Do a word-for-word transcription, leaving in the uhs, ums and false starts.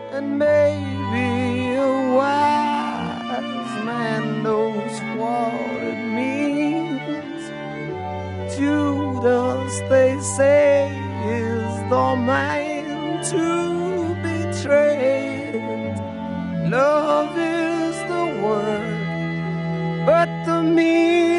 and maybe a wise man knows what it means. Judas, they say, is the man to betray. Love is the word, but the meaning